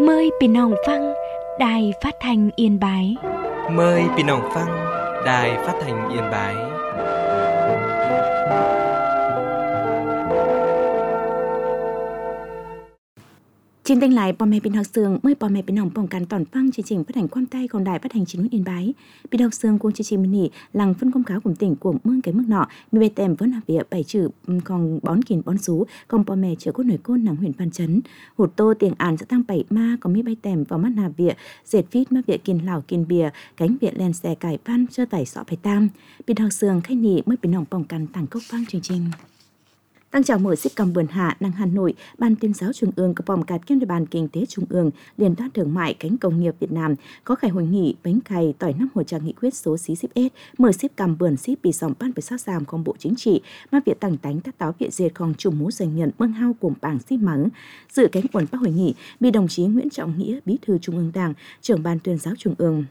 Mờiพี่น้องฟังđài phát thanh Yên Bái. Mời พี่น้องฟัง Đài Phát thanh Yên Bái. Trên kênh lại bò mẹ bình học sương mới bò mẹ bình học bỏng càn toàn phăng chương trình phát hành quan tay còn đài phát hành chính Yên Bái. Bình học sương cuốn chương trình mini làng phân công cáo của tỉnh của mương cái mức nọ mi bê tèm vẫn là việc bảy chữ còn bón kìn bón sú còn bò mẹ chữa cốt nổi côn nàng huyện Văn Chấn hụt tô tiền án sẽ tăng bảy ma có mi bay tèm vào mắt hà việc dệt vít mắt việc kìn lào kìn bìa cánh việc len xe cải pan chơ tải sọ phải tam. Bình học sương khách nị mới bình học bỏng càn tặng cốc phăng chương trình. Tăng chào mở xích cầm bườn hạ năng Hà Nội, Ban tuyên giáo Trung ương cấp bom cạt kiêm địa bàn kinh tế Trung ương, Liên đoàn Thương mại cánh công nghiệp Việt Nam có khai hội nghị bánh cày tỏi năm hỗ trợ nghị quyết số CCS mở xích cầm bườn xích bị sòng ban với sát giảmของBộ Chính trị, mà việc tăng tánh tác táo viện dệtของchủ mũ doanh nhận mương hao cùng bảng xích mắng. Dự cánh quần bác hội nghị bị đồng chí Nguyễn Trọng Nghĩa, Bí thư Trung ương Đảng, trưởng Ban tuyên giáo Trung ương.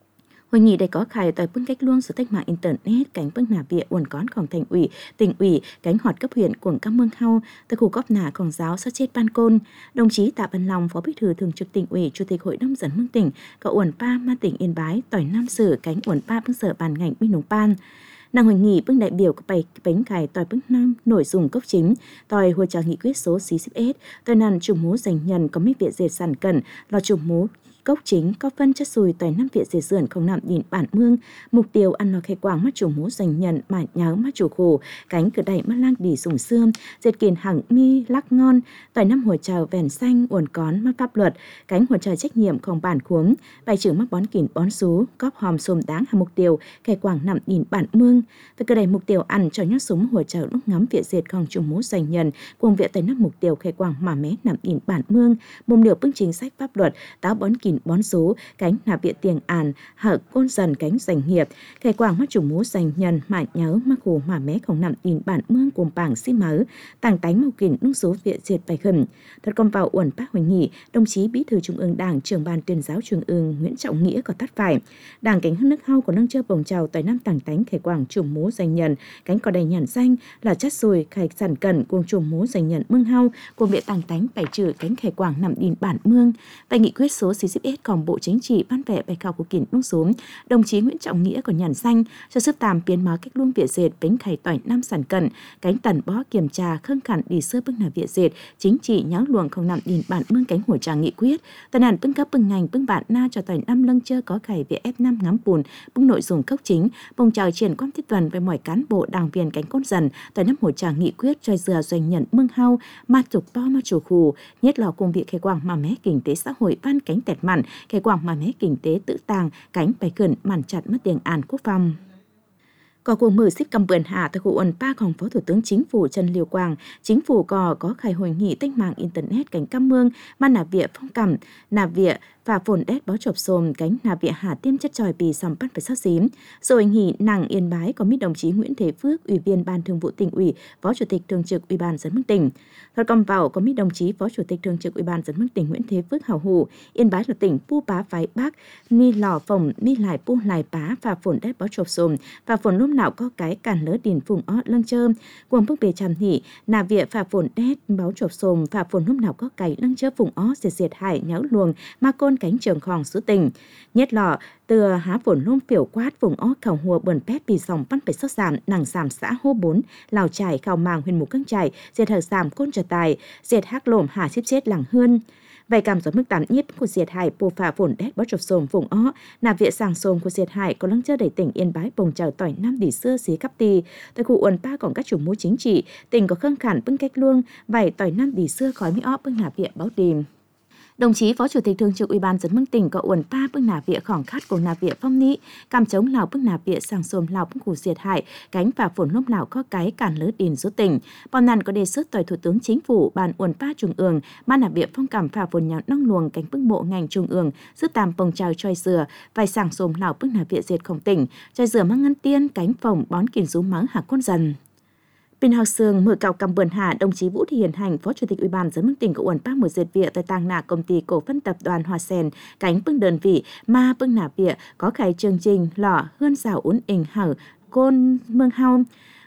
Hội nghị đây có khai tại bưng cách luôn sự tách mạng internet cánh bưng nà bịa uẩn cónของthành ủy, tỉnh ủy, cánh họt cấp huyện của các mương hao, tại khu góp nàของgiáo sát chết ban côn. Đồng chí Tạ Văn Long, Phó Bí thư Thường trực tỉnh ủy, Chủ tịch Hội đồng dân mương tỉnh, có uẩn pa ma tỉnh Yên Bái, tỏi nam sử cánh uẩn pa bưng sở bàn ngành minh nông ban. Nàng hội nghị bưng đại biểu có bảy bánh cải tỏi bưng năm nội dung cốc chính, tỏi hỗ trợ nghị quyết số CCS, tỏi nàn chủ mũ dành nhân có mấy việc dệt sản cẩn là chủ mũ cốc chính có phân chất sùi tỏi năm viện dệt dườn không nằm nhìn bản mương mục tiêu ăn nó khai quảng mắt chủ mũ dành nhận mải nháo mắt chủ khổ cánh cửa đẩy mắt lang đỉ sùng xương dệt kiền hẳng mi lắc ngon tỏi năm hồi trào vẻn xanh uẩn cón mắt pháp luật cánh hồi trào trách nhiệm không bản khuống bài trưởng mắt bón kìn bón sú cóp hòm xôm đáng hà mục tiêu khai quảng nằm nhìn bản mương và cửa đẩy mục tiêu ăn cho nhát súng hồi trào lúc ngắm viện dệt không chủ mũ dành nhận cùng viện tỏi năm mục tiêu khai quảng mà mé nằm nhìn bản mương mồm liều bức chính sách pháp luật táo bón kìn bón số cánh nạp viện tiền àn hở côn dần cánh doanh nghiệp khai quảng mắt chủ mũ dành nhân mại nhớ mắt hồ mà mé không nằm in bản mương cùng bảng xí mớ tàng tánh màu kìn nung số viện diệt bài khẩn thật công vào uẩn bác hội nghị đồng chí Bí thư Trung ương Đảng trưởng Ban tuyên giáo Trung ương Nguyễn Trọng Nghĩa có tắt phải đảng cánh hơn nước hau của nâng chơ bồng trào tại năm tàng tánh khai quảng chủ mũ dành nhân cánh có đầy nhàn danh là chất sùi khai sản cẩn cùng chủ mũ dành nhân mương hau cùng viện tàng tánh bài trừ cánh khai quảng nằm in bản mương tại nghị quyết số CCS còn Bộ Chính trị ban vẽ bài khảo của kỷ nông số đồng chí Nguyễn Trọng Nghĩa còn nhàn xanh cho sức tàm biến hóa cách luôn viện dệt bánh khải tỏi năm sản cẩn cánh tần bó kiểm tra khâng khẳng đi sơ bưng là viện dệt chính trị nháo luồng không nằm nhìn bản mương cánh hổ trà nghị quyết tần hẳn bưng cấp bưng ngành bưng bạn na cho tỏi năm lâng chơ có khải về F5 ngắm bùn bưng nội dung cốc chính bông chào triển quan thiết tuần với mọi cán bộ đảng viên cánh cốt dần tỏi năm hổ trà nghị quyết cho dừa doanh nhận mương hao ma trục bo ma chủ khù nhất là công việc khai quảng mà mé kinh tế xã hội ban cánh tẹt mặn khai quảng mà mé kinh tế tự tàng cánh bài cẩn màn chặt mất tiền an quốc phòng. Có cuộc mở xích cầm bườn hạ tại khu uẩn paของPhó Thủ tướng Chính phủ Trần Liêu Quang, Chính phủ có khai hội nghị tách mạng internet cánh cam mương ban nà viện phong cẩm nà viện và phồn đét bó chộp xồm cánh nà viện hạ tiêm chất tròi bì sòng bắt phải sát xím. Rồi nghỉ nàng Yên Bái có mít đồng chí Nguyễn Thế Phước, Ủy viên Ban Thường vụ Tỉnh ủy, Phó Chủ tịch Thường trực Ủy ban Dân mương tỉnh. Thật cầm vào có mít đồng chí Phó Chủ tịch Thường trực Ủy ban Dân mương tỉnh Nguyễn Thế Phước hào hủ. Yên Bái là tỉnh pu bá phái Bắc, ni lò phồng mi lại pu lại bá và phồn đét bó chộp xồm và phồn lúc nào có cái cản lỡ điền phùng ót lâng chơ. Quần bức bề tràm hỉ nà viện và phồn đét bó chộp xồm và phồn lúc nào có cái lâng chơ phùng ót diệt hải nháo luồng ma côn cánh trường khòng số tỉnh nhất lọ từ há phồn lôm phiểu quát vùng ó khảo hùa bờn pét bì sòng bắt phải sót giảm nàng giảm xã hô 4 lào trải khảo màng huyền mục căng trải diệt hở giảm côn trà tài diệt hắc lổm hà xếp chết làng hơn vậy cảm gió mức tạm nhất của diệt hải bồ phà phồn đét bó chọc xồm vùng ó nà viện sàng xồm của diệt hải có lăng chơ đẩy tỉnh Yên Bái bồng trào tỏi năm đỉ xưa xí cắp tì tại khu uẩn pa còn các chủ mũ chính trị tỉnh có khâng khản bưng cách luông vảy tỏi năm đỉ xưa khói mỹ ó bưng nà viện báo tìm. Đồng chí Phó Chủ tịch Thường trực Ủy ban Dân mương tỉnh có uẩn pa bưng nà viện khỏng khát của nà viện phong nị cam chống lào bưng nà viện sàng xồm lào bưng củ diệt hại cánh và phồn lốm lào có cái cản lỡ điền rút tỉnh. Bọn nàn có đề xuất tỏi Thủ tướng Chính phủ ban uẩn pa trung ương ban nà viện phong cảm phà phồn nhào nông luồng cánh bưng bộ ngành trung ương giúp tàm bồng trào choi dừa vài sàng xồm lào bưng nà viện diệt khổng tỉnh choi dừa mang ngăn tiên cánh phồng bón kìn rú mắng hạ côn dần. Bên học sương mở cào cầm bườn hạ đồng chí Vũ Thị Hiền Hành, Phó Chủ tịch Ủy ban Dân mương tỉnh của uẩn pa mở dệt viện tại tàng nà công ty cổ phân tập đoàn Hoa Sen cánh bưng đơn vị ma bưng nà viện có khai chương trình lọ hơn rào uốn ỉnh hở côn mương hao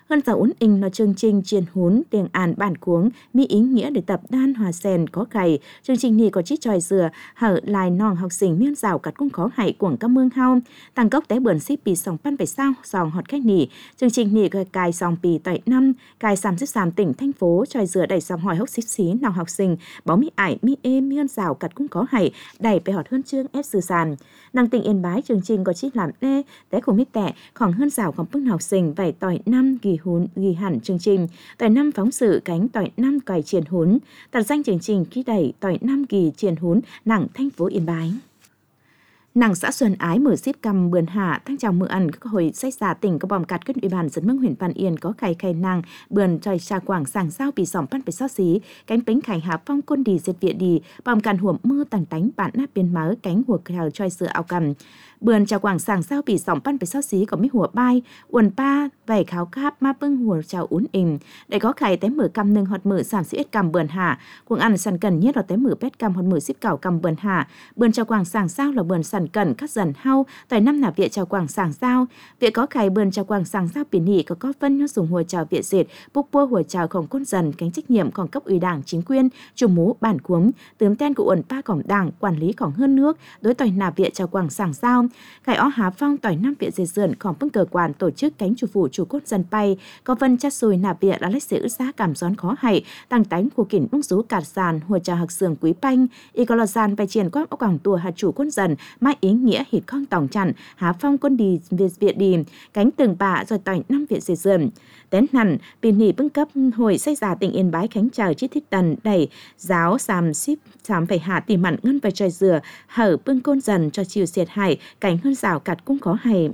Hơn giáo uốn in là chương trình truyền huấn tiếng An bản cuốngมีý nghĩa để tập đan hòa sen có cày. Chương trình này có chỉ tròi dừa hở lại nòng học sinh miên rào cắt cũng khó hại của các mương hao. Tăng cốc té bươn ship bị sòng pan phải sao sòng hot khách nỉ. Chương trình này có cài sòng pì tại năm cài 33 tỉnh thành phố tròi dừa đẩy sòng hỏi hốc xíp xí nào học sinh báo mi ải mi êm miên rào cắt cũng khó hại đẩy phải hot hơn chương ép sư sàn. Năng tỉnh Yên Bái chương trình có chỉ làm nê té của mi tẻ khoảng hơn rào còn bức học sinh vài tỏi năm ghi hẳn chương trình tỏi năm phóng sự cánh tỏi năm cài truyền huấn đặt danh chương trình khi đẩy tỏi năm kỳ truyền huấn nặng thành phố Yên Bái. Nàng xã Xuân Ái mở ship cầm bươn hạ tăng chào mưa ăn các hồi sách giả tỉnh có bòm cắt kết ủy ban dẫn mương huyện Văn Yên có khay nàng bươn tròi trà quảng sàng sao bị sòng pan phải xót xí cánh bánh khải hạ phong côn đi diệt viện đi bòm càn huộm mưa tàng tánh bản nát biên máu cánh huộc hào tròi sữa ao cầm bươn trà quảng sàng sao bị sòng pan phải xót xí có mấy hùa bay uẩn pa vảy kháo kháp ma bưng hùa chào uốn ìm để có khay té mở cầm nâng hot mở giảm sĩ cầm bươn hạ cuồng ăn sàn cần nhất là té mở pet cầm hot mở ship cào cầm bươn hạ bươn trà quảng sàng sao là bươn sàn cần cắt dần hao tại năm là viện chào quảng sàng sao viện có khải bươn chào quảng sàng sao biển hỉ có phân nó dùng hồi chào viện dệt bốc bua hồi chào khổng côn dần cánh trách nhiệm còn cấp ủy đảng chính quyền chủ mũ bản cuống tướng tên của uẩn pa cổng đảng quản lý còn hơn nước đối tỏi nạp viện chào quảng sàng sao khải ó há phong tỏi năm viện dệt dườn còn bưng cơ quan tổ chức cánh chủ phủ chủ cốt dân bay có phân chát xùi nạp viện là lấy sự ức giá cảm gión khó hại tăng tánh của kỉnh ung rú cạt sàn hồi chào hạc sườn quý panh y có lò sàn bài triển quang ốc quảng tùa hạt chủ cốt dần mai ý nghĩa hít con tổng chặn há phong quân đi viện đi cánh từng bạ rồi tỏi năm viện dệt dườn tén nằn pin hỉ bưng cấp hồi xây giả tỉnh Yên Bái khánh chào chít thích tần đẩy giáo sàm ship sàm phải hạ tìm mặn ngân về tròi dừa hở bưng côn dần cho chiều xiệt hải cảnh hơn rào cặt cũng khó hay.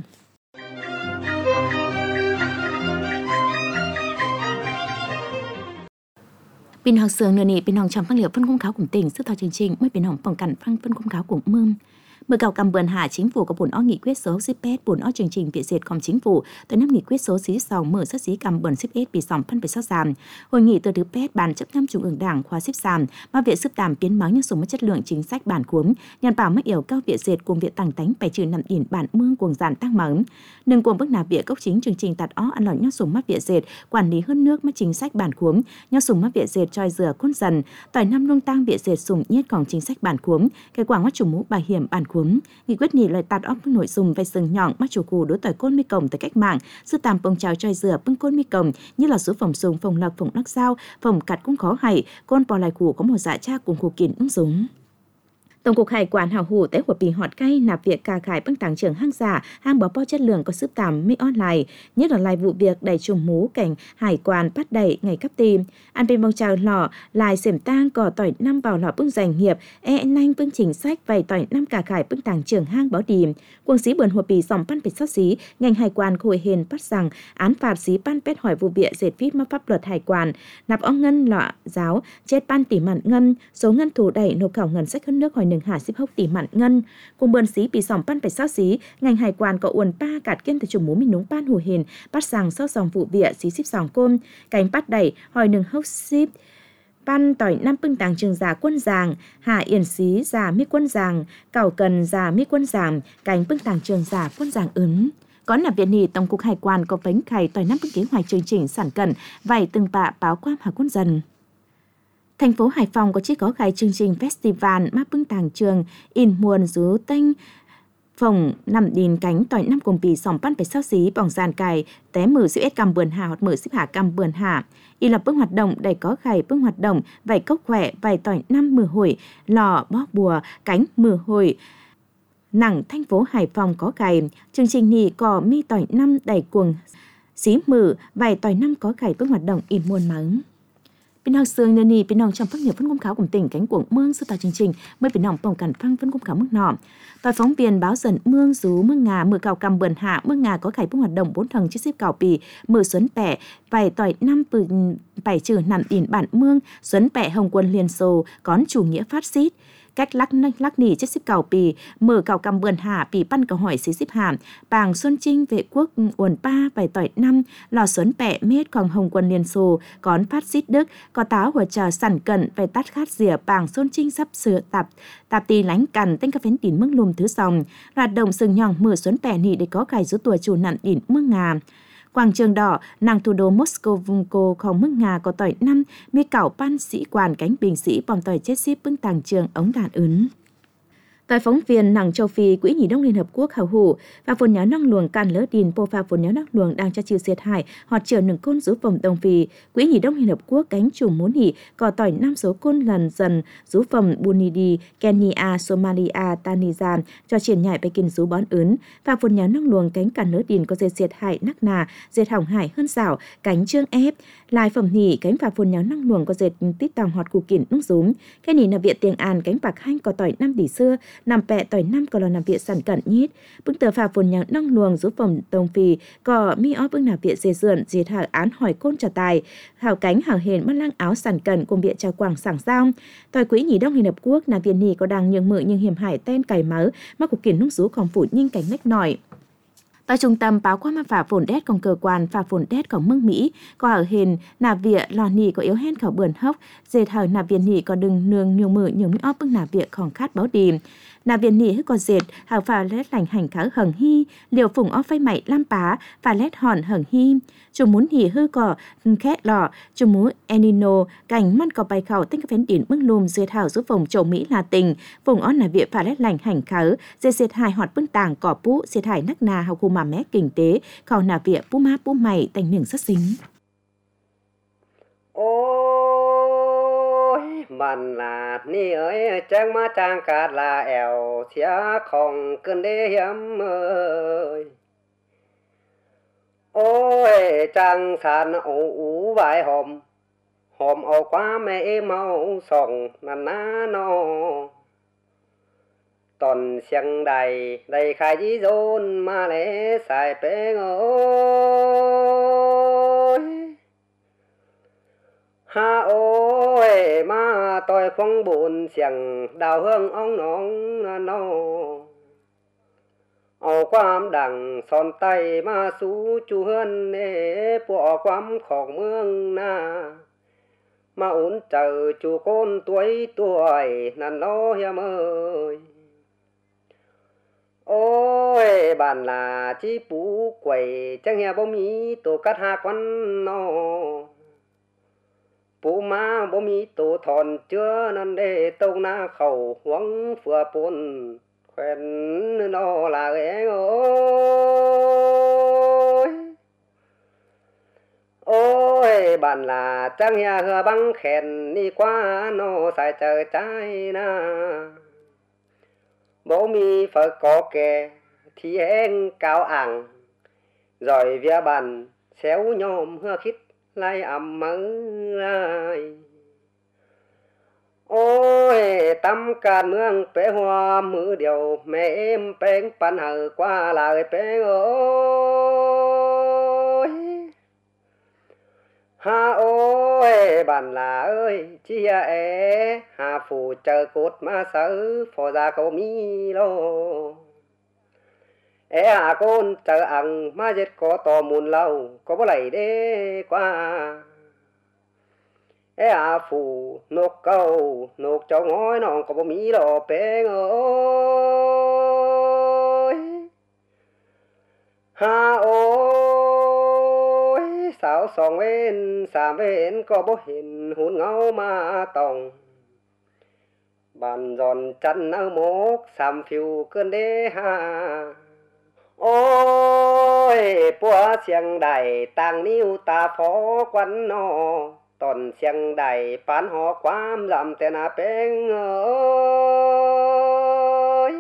Pin học sường nửa nị pin hồng trong phân liệu phân công cáo của tỉnh sức thao chương trình mới pin hồng phòng cảnh phân công cáo của mương Mưa cầu cầm bươn hạ chính phủ có 4 ó nghị quyết số ship 4 ó chương trình viện dệtของchính phủ tới 5 nghị quyết số xí sòng mở xuất xí cầm bươn ship bị sòng phân phải sót giảm. Hội nghị từ thứ pet ban chấp năm trung ương đảng khóa ship giảm mà viện sức tạm biến máu nhân số mất chất lượng chính sách bản cuống nhằm bảo mức yêu cao viện dệt cùng viện tăng tánh phải trừ nằm điển bản mương cuồng giản tăng mắng. Nâng cuồng bước nào viện cốc chính chương trình tạt ó ăn lỏng nhân số mắt viện dệt quản lý hơn nước mất chính sách bản cuống nhân số mắt viện dệt trôi dừa côn dần tỏi năm lông tăng viện dệt sùng nhiếtของchính sách bản cuống cái quảng mắt chủ mũ bảo hiểm bản cuống nghị quyết nhì lời tạt óc nội dung về sừng nhọn mắt chủ cù đối tỏi côn mi cổng tới cách mạng sư tàm bông chào trôi dừa bưng côn mi cổng như là số phòng sùng phòng lộc phòng đắc sao phòng cặt cũng khó hay côn bò lại củ có một dạ cha cùng khu kín ứng súng. Tổng cục Hải quan hảo hủ tế của bì họt cay nạp việc cà khải băng tàng trưởng hang giả hang bó po chất lượng có sức tạm mi online nhất là lại vụ việc đẩy trùng mú cảnh hải quan bắt đẩy ngày cấp tìm ăn bên bông chào lò lại xểm tang cỏ tỏi năm vào lò bưng giành hiệp nanh bưng chính sách vài tỏi năm cà khải bưng tàng trưởng hang bó đìm quân sĩ bờn hùa bì dòng pan bịch sót xí ngành hải quan khôi hền bắt rằng án phạt xí pan pet hỏi vụ việc dệt vít mà pháp luật hải quan nạp ong ngân lọ giáo chết pan tỷ mặn ngân số ngân thủ đẩy nộp khảo ngân sách hơn nước hỏi nừng hạ ship hốc tỷ mặn ngân cùng bươn xí bị sòng pan phải sót xí ngành hải quan có uồn pa cạt kiên từ chủng mú mình núng pan hù hền bắt rằng sót dòng vụ việc xí ship sòng côn cánh bắt đẩy hỏi nừng hốc ship pan tỏi năm bưng tàng trường giả quân giàng hạ yển xí giả mi quân giàng cẩu cần giả mi quân giàng cánh bưng tàng trường giả quân giàng ứng có nạp viện nhì tổng cục hải quan có bánh khải tỏi năm bưng kế hoạch chương trình sản cẩn vài từng bạ báo quam hà quân dần. Thành phố Hải Phòng có chiếc có khai chương trình festival map bưng tàng trường in muôn rú tênh phòng nằm đìn cánh tỏi năm cùng bì sòng pan phải sao xí bỏng giàn cài té mở siêu s cầm bươn hà hoặc mở ship hạ cầm bươn hà y lập bưng hoạt động đầy có khai bưng hoạt động vài cốc khỏe vài tỏi năm mưa hồi lò bó bùa cánh mưa hồi nặng thành phố Hải Phòng có cài chương trình nì cò mi tỏi năm đầy cuồng xí mử vài tỏi năm có cài bưng hoạt động in muôn mắng. Bên học sương nơi nì bên nòng trong phát nghiệp phân công cáo của tỉnh cánh cuồng mương sư tà chương trình mới bên nòng phòng cản phăng phân công cáo mức nọ tòa phóng viên báo dần mương rú mương ngà mưa cào cầm bờn hạ mương ngà có khải bưng hoạt động 4 thằng chiếc xếp cào bì mưa xuấn bẻ vài tỏi năm bảy trừ nằm đìn bản mương xuấn bẻ hồng quân liên xô có chủ nghĩa phát xít cách lắc nỉ chiếc xếp cào bì mở cào cầm bươn hạ bì pan cầu hỏi xí xếp hàm bàng xuân trinh vệ quốc uẩn pa vài tỏi năm lò xuấn bẹ mết còn hồng quân liên xô còn phát xít đức có táo hòa trà sẵn cận vài tát khát rìa bàng xuân trinh sắp sửa tạp tì lánh cằn tên cà phén đỉn mương lùm thứ sòng hoạt động sừng nhòng mở xuấn bẹ nỉ để có cài rú tuổi chủ nặng đỉn mương ngà Quảng trường đỏ, nàng thủ đô Moscow vùng cô không mức Nga có tỏi năm, mi cảo ban sĩ quan cánh binh sĩ bom tỏi chết ship bưng tàng trường ống đạn ứng. Tại phóng viên nàng châu Phi, Quỹ Nhĩ đông Liên Hợp Quốc hào hủ và phồn nhớ năng luồng can lỡ đìn po pha phồn nhớ năng luồng đang cho chịu thiệt hại hoặc chiều nâng côn rú phẩm Đông Phi. Quỹ Nhĩ đông Liên Hợp Quốc cánh chủ muốn hỉ có tỏi 5 số côn lần dần rú phẩm Burundi, Kenya, Somalia, Tanzania cho triển nhại Pekin rú bón ướn và phồn nhớ năng luồng cánh can lỡ đìn có dệt thiệt hại nắc nà, dệt hỏng hại hơn xảo cánh trương ép lại phẩm hỉ cánh và phồn nhớ năng luồng có dệt tít tòng họt cụ kỉn nung rúm cái nỉ là viện tiền an cánh bạc hanh có tỏi 5 đỉ xưa nằm bẹ tỏi 5 còn là nằm viện sản cận nhít bức tờ phà phồn nhớ năng luồng rú phẩm Đông Phi có mi óp bức nằm viện dệt dườn dệt hảo án hỏi côn trả tài hảo cánh hảo hền mất lăng áo sản cận cùng viện trà quảng sảng sao tỏi Quỹ Nhĩ đông Liên Hợp Quốc là viện nỉ có đang nhường mự nhưng hiểm hải tên cày máu mắc cuộc kiển nung rú không phủ nhưng cánh nách nổi. Tại trung tâm báo qua mà phả phồn đét còn cơ quan phả phồn đét còn mương Mỹ có ở hền nà vịa lò nỉ có yếu hen khảo bườn hốc dệt hở nà viện nỉ có đừng nương nhiều mự nhiều mỹ óp bức nà vịa còn khát báo đìm nà viện nỉ hức có dệt hảo phà lét lành hành khá hởng hy liều phùng óp phây mày lam pá phà lét hòn hởng hy chúng muốn hỉ hư cỏ khét lò chúng muốn enino cảnh mắt có bài khảo tinh phén điển bưng lùm dệt hảo giúp vùng châu Mỹ là tình vùng óp nà vịa phà lét lành hành khá dệt hài họt bưng tàng cỏ pú dệt hài nắc nà hào khu mà mé kinh tế khảo nà vịa pú má pú mày tành nưởng rất xính. Mình là ni ơi trang má trang cả là eo xía không cơn đế hiếm ơi ôi trang sàn ủ vài hôm ổ quá mẹ mau sòng nàn ná nó toàn xiang đầy khai dí dôn mà lẽ xài bế ơi ha ôi mà tôi không buồn xiang đào hương ong nóng nó ổ quam đằng son tay mà sú chu hơn nê bỏ quam khổng mương na mà uốn chờ chu con tuổi nàn nó hiếm ơi ôi bạn là chỉ bú quẩy chẳng nghe bố mí tổ cắt hạ quán nó bố má bố mí tổ thòn chưa nên để tông na khẩu hoang phừa bồn quen nó là ghé ôi bạn là chẳng nghe hừa băng khen đi qua nó xài chờ trái na bố mi phải có kè thì em cao ảng rồi vía bàn xéo nhôm hưa khít lại ẩm mơ lại ôi tâm can mương bé hoa mưa điều mẹ em bén pan hờ qua lại bé ơi ha ôi bạn là ơi chi ế hà phù chờ cốt mà sớ phò ra câu mi lô ế hà côn chờ ăn mà giết có to muôn lâu có bó lầy đế qua ế hà phù nộp câu nộp cho ngói non có bó mi lô bé ơi ha ôi sao song bên xa bên có bố hình hôn ngâu mà tòng bàn giòn chân ở mốc xàm phiêu cơn đế ha ôi búa xiang đài tàng níu ta phó quán nó toàn xiang đài bán họ quám giảm tên à bén ơi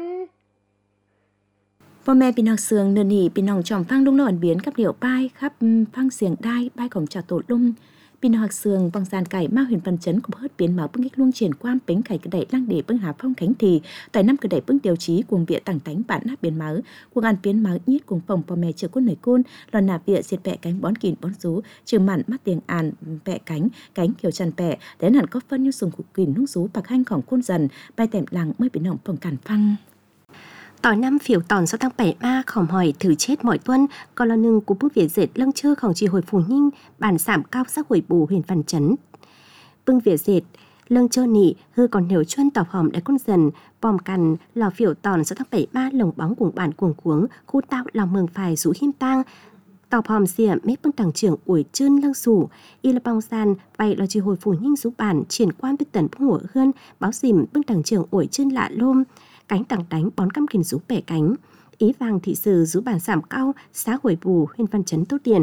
พ่อแม่พี่น้องเสืองเนินนี่พี่น้องจอมฟังลุงนอนเบียนกับเหลียวป้ายครับฟังเสียงได้ป้ายของจ่าโตลุ่มพี่น้องหักเสืองวังซานไก่มาเห็นปันchấn của hết biến máu bưng kích luông triển quan bánh khải cái đẩy lăng để bưng hà phong khánh thì tại năm cái đẩy bưng tiêu chí cùng viện tảng tánh bản nát biến máu cùng ăn biến máu nhít cùng phòngพ่อแม่chưa côn nổi côn lò nạp viện diệt bẹ cánh bón kìn bón rú trừ mặn mắt tiền an bẹ cánh kiểu chăn bẹ đến hẳn có phân như sùng cục kìn nung rú bạc hanhของcôn dần bay tèm làng mới biến động phòng cản phăng Tỏi năm phiểu tòn sau tháng 7 ma khổng hỏi thử chết mọi tuần, còn là nương của bức Việt dệt lăng chơ khổng trì hồi phù ninh, bản giảm cao sắc hồi bù huyền văn chấn. Bưng Việt dệt, lăng chơ nị, hư còn nếu chuân tỏ hòm đại con dần, bòm cằn, lò phiểu tòn sau tháng 7 ma lồng bóng cùng bản cuồng cuống, khu tạo lòng mường phải rũ hiêm tang, tàu phòm xỉa mép bưng đảng trưởng ủi chân lăng sủ y là bong san vậy là chỉ hồi phủ nhanh rú bản triển quan biết tần bưng hủa hơn báo dìm bưng đảng trưởng ủi chân lạ lôm cánh tảng đánh bón căm kìn rú bẻ cánh ý vàng thị sử rú bản giảm cao xã hồi bù huyện văn chấn tốt tiền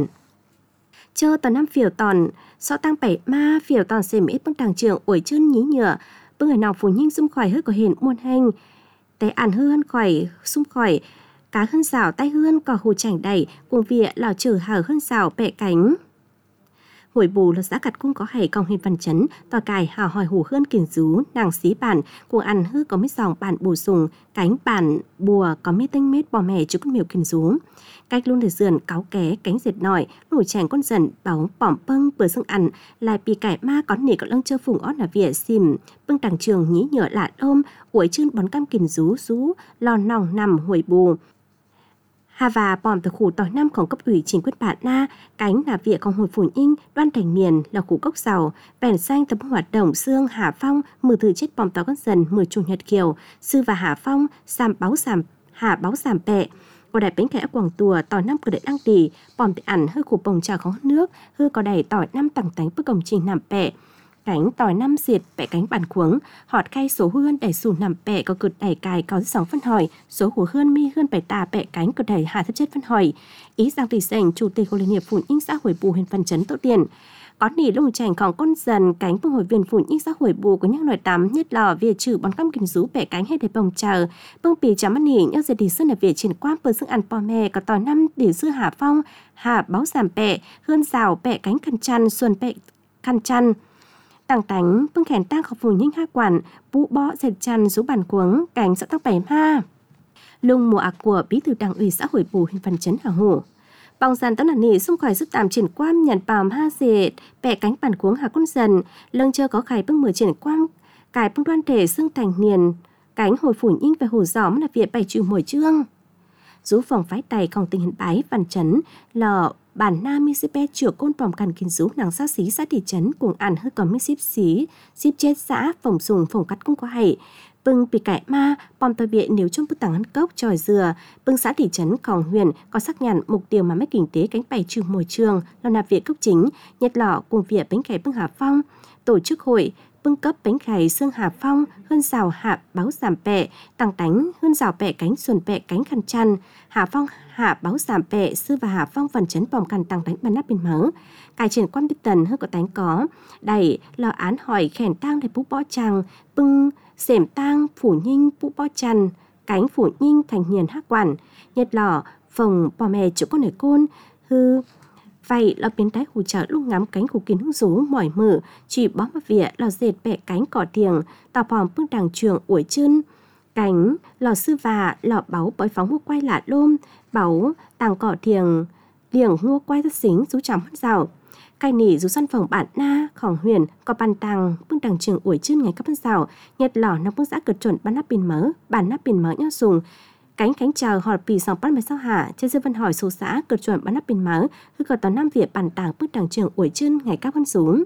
chơ tòn năm phiểu tòn so tăng bảy ma phiểu tòn xề mép bưng đảng trưởng ủi chân nhí nhựa bưng người nào phủ nhanh xung khỏi hơi có hiền muôn hành té ản hơn khỏi xung khỏi cá hơn xảo tay hơn cò hồ chảnh đẩy cùng vịa lò trừ hở hơn xảo bẹ cánh hồi bù là giá cặt cung có hầy công huyện văn chấn tòa cài hào hỏi hủ hơn kiền rú nàng xí bản cùng ăn hư có mấy dòng bản bù sùng cánh bản bùa có mấy tinh mét bò mè chú con miều kiền rú cách luôn để dườn cáo ké cánh dệt nổi nổi chàng con dần bóng bỏm pâng bừa xương ăn lại bị cải ma có nỉ có lăng chơ phùng ót là vỉa xìm bưng đằng trường nhí nhở lạ ôm uổi chân bón cam kiền rú lò nòng nằm hồi bù Hà và bòm từ khu tỏi nămของcấp ủy chính quyền bản na cánh là việcของhồi phủn inh đoan thành miền là khu cốc sầu bèn xanh tập hoạt động xương Hà Phong mưa từ chết bòm tỏi con dần mưa chủ nhật kiều sư và Hà Phong sàm báo sàm Hà báo sàm bẹ có đại bánh kẻ quảng tùa tỏi năm cửa đệ đăng tỷ bòm để ẩn hơi khu bồng trà khó nước hư có đầy tỏi năm tặng tánh bức công trình nằm bẹ cánh tỏi năm diệt bẹ cánh bản cuống họt khay số hươn đẩy xù nằm bẹ có cực đẩy cài có sóng phân hỏi số của hươn mi hươn bẻ tà bẹ cánh cực đẩy hà thất chất phân hỏi ý giang tỷ sành chủ tịch hội liên hiệp phụ nữ xã hội bù huyện văn chấn tốt tiền có nỉ lùng chảnhของcon dần cánh phương hội viên phụ nữ xã hội bù có nhắc nổi tắm nhất lò về trừ bón cam kinh rú bẻ cánh hay để bồng chờ bưng pì chấm ăn nỉ nhắc dệt đi sơn là về triển quan bờ sức ăn bò mè có tỏi năm để sư Hà Phong Hà báo giảm bẹ hươn rào bẹ cánh khăn chăn xuân bẹ khăn chăn tàng tánh bưng khèn tang khẩu phù nhanh ha quản bụ bó dệt chăn rú bản cuống cánh xã tắc bảy ma lùng mùa ạc của bí thư đảng ủy xã hội bù huyện văn chấn Hà Hồ bong dàn tấn là nỉ xung khỏi giúp tạm triển quan nhận bàm ha dệt bẹ cánh bản cuống hà con dần lưng chơ có khải bưng mười triển quan cài bưng đoan thể xương thành niền cánh hồi phủ nhanh về hồ gióm là việc bày trừ mồi trương rú phòng phái tài còn tình hiện bái văn chấn lò bản nam Mississippi chữa côn bòm càn kiến rú nàng sát xí xã thị trấn cùng ăn hơi còn Mississippi xíp chết xã phòng dùng phòng cắt cũng có hay bưng bị cải ma bòm tòa viện nếu trong bức tảng ăn cốc tròi dừa bưng xã thị trấn còn huyền có xác nhận mục tiêu mà mấy kinh tế cánh bày trừ môi trường là nạp viện cốc chính nhật lọ cùng việc bánh khải bưng Hà Phong tổ chức hội bưng cấp bánh khải xương Hà Phong hơn rào hạ báo giảm bẹ tăng tánh hơn rào bẹ cánh xuân bẹ cánh khăn chăn Hà Phong hạ báo giảm bẹ sư và Hà Phong phần chấn bòm càn tăng tánh bàn nắp bên mớ cải triển quan biết tần hơi có tánh có đẩy lò án hỏi khèn tang để bú bó trăng bưng xẻm tang phủ nhinh bú bó chăn cánh phủ nhinh thành hiền hát quản nhật lò phòng bò mè chỗ con nổi côn hư vậy là biến tái hù trợ lúc ngắm cánh của kiến hương rú mỏi mở chỉ bó một vỉa lò dệt bẹ cánh cỏ thiềng tàu phòm bưng đằng trường ủi chân cánh lò sư và lò báu bói phóng mua quay lạ lôm báu tàng cỏ thiềng liềng mua quay rất xính rú chấm hất rào cài nỉ rú săn phòng bản na khổng huyền có bàn tàng bưng đằng trường ủi chân ngày cấp hất rào nhật lò nó bưng giã cực chuẩn bán nắp pin mớ bản nắp pin mớ nhau dùng cánh chờ hỏi pì sòng bắt máy sao hả trên dư văn hỏi số xã cực chuẩn bán nắp pin mớ cứ có tòa năm việt bản tàng bức đằng trường ủi chân ngày các văn xuống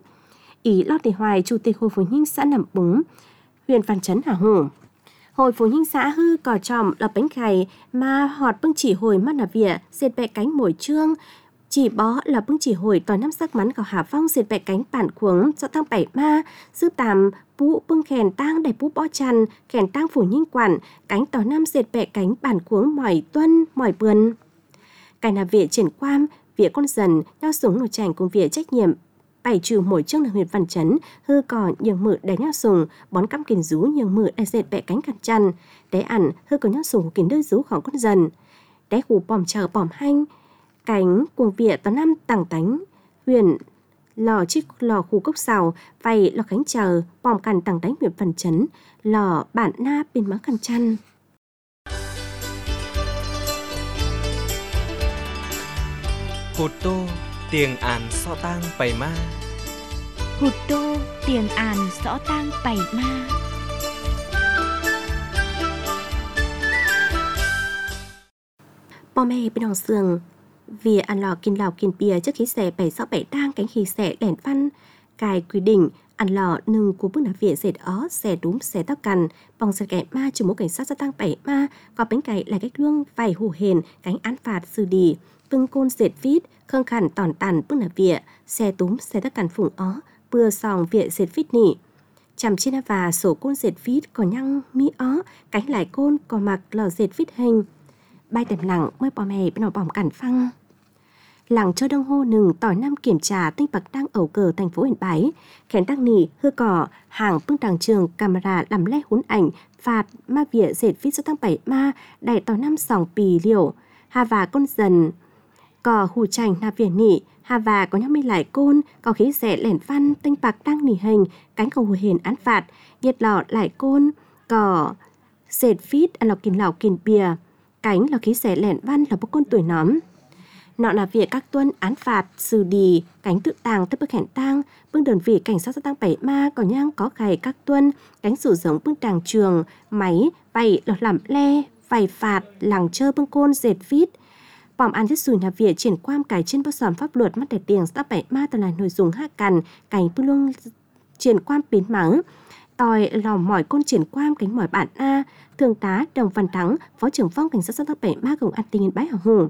ý lo tề hoài chủ tịch hội phụ huynh xã nằm búng huyện văn chấn Hà Hồ hội phụ huynh xã hư cò tròm là bánh khày mà họt bưng chỉ hồi mắt là vỉa dệt bẹ cánh mồi trương chỉ bó là bưng chỉ hồi tòa năm sắc mắn của Hà Phong dệt bẹ cánh bản cuống do tăng bảy ma giúp tàm bú bưng khèn tang đầy bú bó chăn khèn tang phủ nhinh quản cánh tòa năm dệt bẹ cánh bản cuống mỏi tuân mỏi bươn cài là vỉa triển quan vỉa con dần nhau súng nổ chảnh cùng vỉa trách nhiệm bày trừ mỗi chương là huyện văn chấn hư cò nhường mự để nhau sùng bón cắm kìn rú nhường mự để dệt bẹ cánh cằn chăn để ẩn hư có nhau sùng kìn đôi rú khỏi con dần để hù bòm chờ bòm hanh cánh cùng vỉa tòa năm tàng tánh huyện lò chiếc lò khu cốc sào vay lò khánh chờ bòm cằn tàng tánh huyện văn chấn lò bản na bên má khăn chăn Hụt tô tiền àn so tang bày ma Hụt tô tiền àn rõ tang bày ma bò mè bên hòn sườn vì ăn lò kiên bìa trước khi xẻ 767 đang cánh khi xẻ đèn văn cài quy định ăn lò nừng của bước nạp vỉa dệt ó xẻ đúng xẻ tóc cằn bong giật kẻ ma chủ mũ cảnh sát gia tăng 7 ma có bánh cày lại cách lương vài hù hền cánh án phạt xử đi bưng côn dệt vít khương khẩn tòn tàn bưng là vỉa xe túm xe tất cản phùng ó bừa sòng vỉa dệt vít nỉ chằm trên và sổ côn dệt vít có nhăng mi ó cánh lại côn có mặc lò dệt vít hình bay tèm lặng mới bỏ mè bên bỏng cản phăng làng chơi đông hô nừng tỏi năm kiểm tra tinh bạc đang ẩu cờ thành phố Yên Bái khen đăng nỉ hư cỏ hàng bưng đàng trường camera làm lẽ hún ảnh phạt ma vỉa dệt vít số tăng 7 ma đẩy tỏi năm sòng pì liều hà và con dần cò hù chành na vỉa nỉ hà và có nhắc mi lại côn có khí rẻ lẻn văn tinh bạc đang nỉ hình cánh cầu hù hền án phạt nhiệt lọ lại côn cò dệt vít ăn lò kìn bìa cánh là khí rẻ lẻn văn là bốc côn tuổi nóm nọ là việc các tuân án phạt xử đì cánh tự tàng tới bức hẹn tang bưng đơn vị cảnh sát giao tăng 7 ma có nhang có gầy các tuân cánh sử giống bưng đàng trường máy vầy lọt làm le vầy phạt làng chơ bưng côn dệt vít bỏm ăn thiết sùi là việc triển quan cải trên bức xòm pháp luật mắt để tiền giao 7 ma toàn là nội dung hạ cằn cảnh bưng luôn triển quan pín mắng tòi lòng mỏi côn triển quan cánh mỏi bản a thượng tá Đồng Văn Thắng phó trưởng phòng cảnh sát giao thông 7 ma cùng an tình Yên Bái hào hùng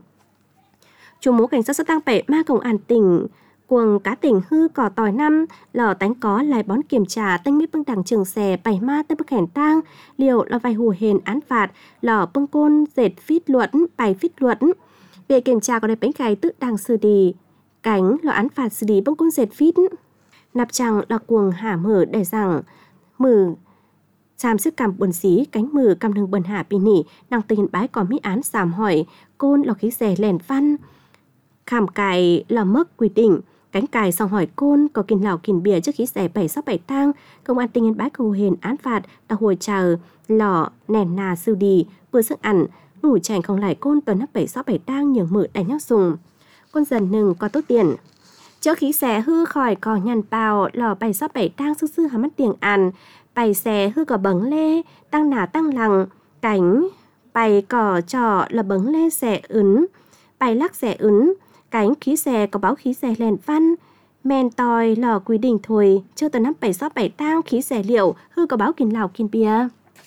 chủ mũ cảnh sát giao thông 7 ma cùng an tỉnh cuồng cá tỉnh hư cỏ tỏi năm lò tánh có lại bón kiểm tra tanh mít bưng đằng trường xè 7 ma tới bức hẻn tang liều là vài hù hền án phạt lò bưng côn dệt phít luận bài phít luận về kiểm tra có đầy bánh gai tự đang xử đi cánh lò án phạt xử lý bưng côn dệt phít nạp chẳng là cuồng hả mở để rằng mử chàm sức cảm buồn xí cánh mử cầm đường bần hạ bị nỉ năng tình Bái có mỹ án giảm hỏi côn lò khí rẻ lèn văn khảm cài là mất quy định cánh cài xong hỏi côn có kiên lào kiên bìa trước khí rẻ 767 tang công an tỉnh Yên Bái cầu hền án phạt đã hồi chờ lò nèn nà sư đi vừa sức ăn ngủ chảnh không lại côn tuần 767 tang nhường mự đánh nhóc dùng con dần nừng có tốt tiền trước khí rẻ hư khỏi cò nhằn bào lò 767 tang sư sư hà mắt tiền ăn bày xé hư cỏ bấng lê tăng nà tăng lằng cánh bày cỏ trọ là bấng lê xẻ ứng bày lắc xẻ ứng cánh khí xẻ có báo khí xẻ lèn văn men tòi lò quy định thôi chưa từ năm 767 tang khí xẻ liệu hư có báo kiên lào kiên bia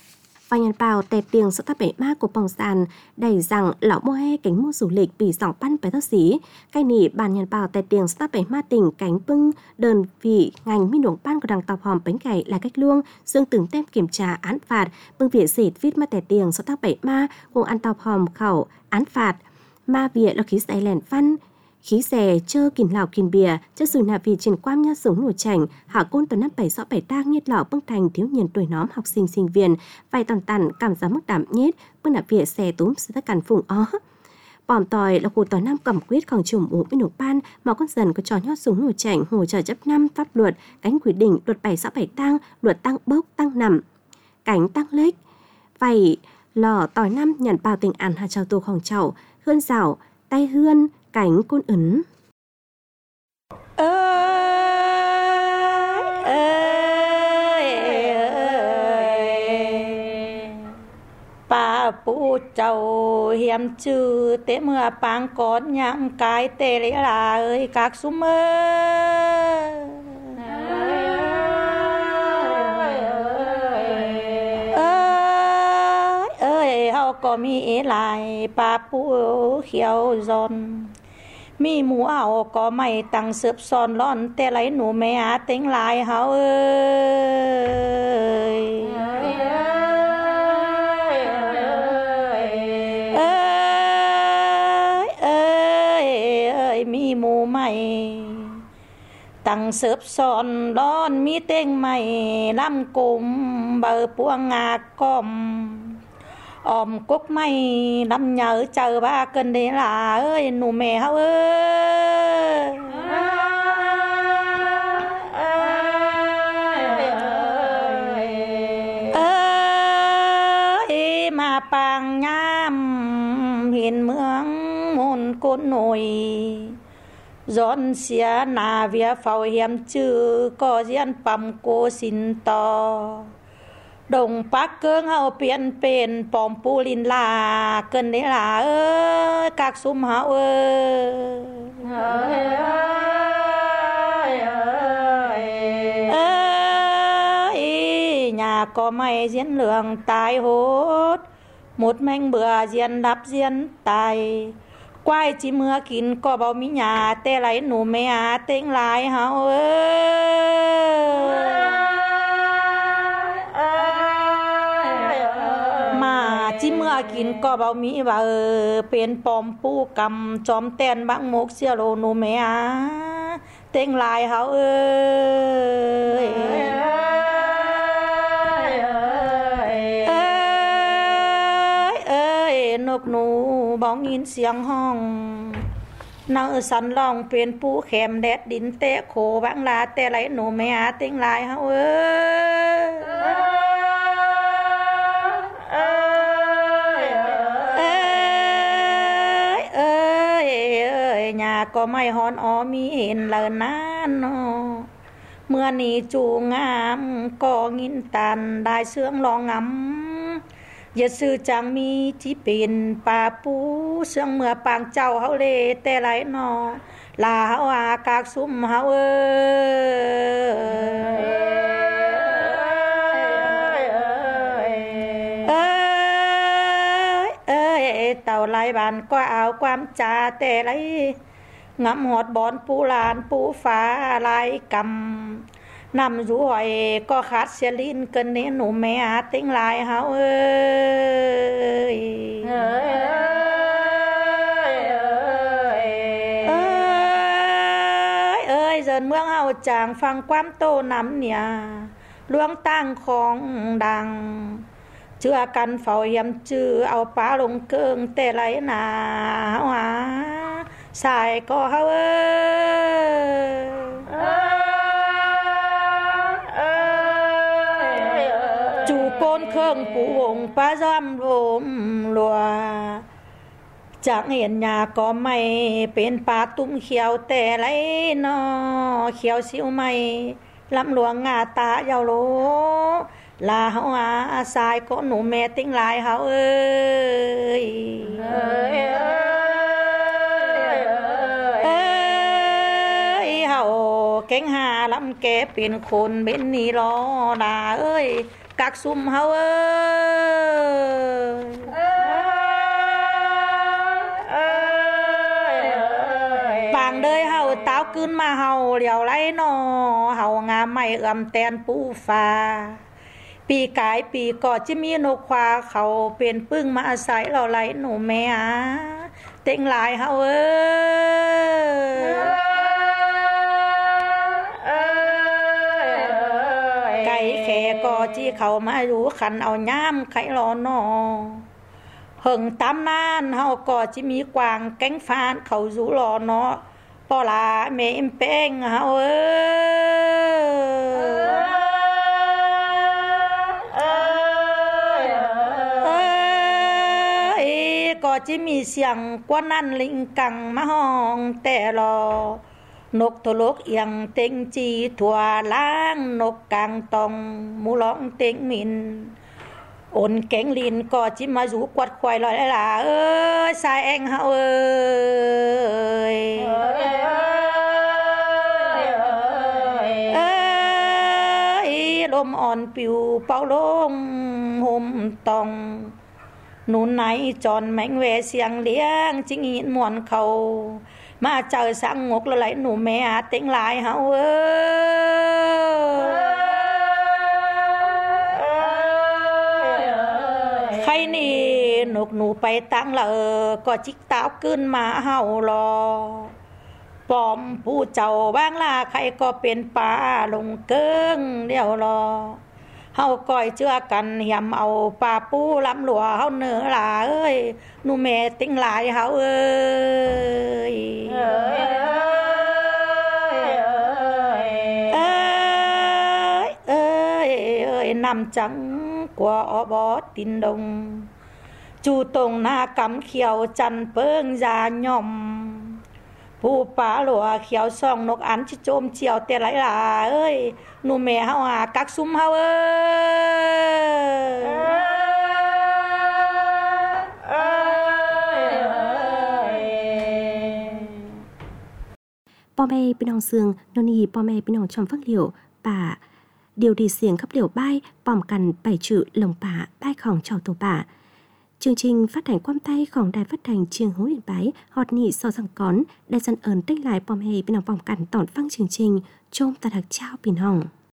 và nhàn bào tẹt tiền số tháp 7 ma của bòng sàn đẩy rằng lão mua he cánh mua du lịch bị dòng pan bài thất xí cái nỉ bàn nhàn bào tẹt tiền số tháp 7 ma tỉnh cánh bưng đơn vị ngành minh đồng pan của đằng tàu hòm bánh cày là cách luông dương từng tem kiểm tra án phạt bưng viện xịt viết ma tẹt tiền số tháp 7 ma cùng ăn tàu hòm khẩu án phạt ma viện là khí xẻ lèn văn khí xẻ chơ kìn lào kìn bìa chất dù nạp vì triển quan nhát sống nổi chảnh hạ côn tuần năm 767 tang nhiệt lọ bưng thành thiếu niên tuổi nóm học sinh sinh viên vài tòn tàn cảm giác mức đảm nhết bưng nạp viện xẻ túm sẽ tất cản phùng ó bòm tòi là khu tòa năm cầm quyết còn chùm ủ bên nổ ban mà con dần có trò nhót súng nổi chảnh hồ trợ chấp năm pháp luật cánh quy định luật 767 tang luật tăng bốc tăng nằm cánh tăng lếch vậy lò tòi năm nhận bào tình ăn hà chào tôของเจ้าhươn rảo tay hươn cánh côn ấn bà phụ châu hiểm trừ tế mưa bang con nhắm cái tê lấy là ơi các sum ơi họ có mi lại bà phụ khiêu giònมีหมูเอาก็ไม่ตังเสือบซ้อนร้อนแต่ไหลหนูแม่เต็งลายเฮาเอ้ยมีหมูใหม่ตังเสือบซ้อนร้อนมีเต็งใหม่ลำกุมเบอร์พวงงากอมcúc mày đâm nhớ chờ ba cơn đấy là ơi nụ mẹ hao ơi ơi mà pang nhám hiền mương môn côn nổi giòn xia na vía phao hiểm chữ có diễn bầm cô xin to đồng bác cương hậu biếnเป็นปอมปูลินลาเกินได้ล่ะเอ้ยกักซุ่มเฮาเอ้ยnhà có mày diễn lượng tài hốt một manh bữa diễn đắp diễn tài กวายจิเมื่อกินก็เบามีหยาแต่ไหลหนูแม่อาเต็งหลายเฮามาจิเมื่อกินก็เบามีว่าเป็นปอมปูกำจอมแตนบังมกเสียโลหนูแม่อาเต็งหลายเฮานกหนูบ้องยินเสียงห้องนางสันลองเป็นปูแขมแดดดินเตะโขบังลาแต่ไหลหนูแม่อาเต็งลายเฮาหญ้าก็ไม่ฮอนอ้อมีเห็นเลยนั้นเนาะเมื่อนี้จูงามก็งินตันได้เสื่องลองงำอย่าซื้อจังมีที่เป็นป่าปูเสื่องเมื่อปางเจ้าเฮาเลแต่ไหลนอลาเฮาอากากซุ่มเฮาเต่าไหลบานก็เอาความจาแต่ไหลงำหอดบอนปูลานปูฟ้าลายกำนำรวยก็ขาดเสียลิ้นเกินเน้นหนูแม่อาเต็งลายเฮาเจินเมืองเฮาจางฟังความโตน้ำเนี่ยลวงตั้งของดังเชื่อกันเฝ้าเยี่ยมจื้อเอาป้าลงเกิงแต่ไหลหนาหาสายก็เฮาจูโกนเครื่องปูวงป้าซ้อมลมลัวจากเห็นหญ้าก็ไม่เป็นป่าตุ้มเขียวแต่ไหลนอเขียวสิวไม่ลำหลวงงาตายาวโลลาเฮาอาสายก็หนูแม่เต็งหลายเฮาเฮาเก่งหาลำแกเป็นคนเบ็นนี่รอดากักซุ่มเฮาปางเดยเฮาเต้าขึ้นมาเฮาเหลียวไหลนอเฮางามไม่เอื้อมแตนปูฟ้าปีกายปีก่อจะมีนกควาเขาเป็นปึ้งมาอาศัยเราไหลหนูแม่เต็งหลายเฮาไก่แขก่อที่เขามารู้ขันเอาย่ามไข่รอนอเหิงตามนานเฮาก่อจะมีกวางแก้งฟานเขารู้รอเนาะปอลาแม่เป้งเฮาก็จะมีเสียงกว่านั้นลิงกังมาห้องแต่รอนกทะลกเอียงเต็งจีถั่วล้างนกกลางตองมูร้องเต็งมินอ่นแกงลินก็จิมาอยู่กวดควายลอยล่ะสายแองเฮาลมอ่อนปิวเป่าลงห่มตองหนูไหนจอนแมงเวเสียงเลี้ยงจิงหินมวนเขามาเจอสังงกละไหลหนูแม่เต็งหลายเฮาใครนี่นกหนูไปตั้งละก็จิกเต้าขึ้นมาเฮารอปอมผู้เจ้าบ้างล่ะใครก็เป็นป่าลงเกิงเดี๋ยวรอเฮาก้อยเชื่อกันเหี่ยมเอาป่าปูลำหลัวเฮาเนื้อหลาหนูแม่ติ้งหลายเฮานำจังกว่าอบอตินดงจูตรงหน้ากำเขียวจันเปิ้งยาย่อมผู้ป่าหลัวเขียวซ่องนกอันชิโจมเจียวแต่ไหลหลาหนูแม่เฮากักซุ่มเฮาพ่อแม่พี่น้องเสืองนนีพ่อแม่พี่น้องชมฟังเหลียวป่าเดียวดีเสียงขับเหลียวบ้ายป้อมกันไปจื่อลงป่าบ้ายของชาวตัวป่า Chương trình phát hành quam tayของđài phát hành Trường Hữu Yên Bái họt nhị so rằng cón, đại dân ơn tích lại bom hề bên lòng vòng cảnh tỏn phăng chương trình, trông ta đặc trao bình hồng.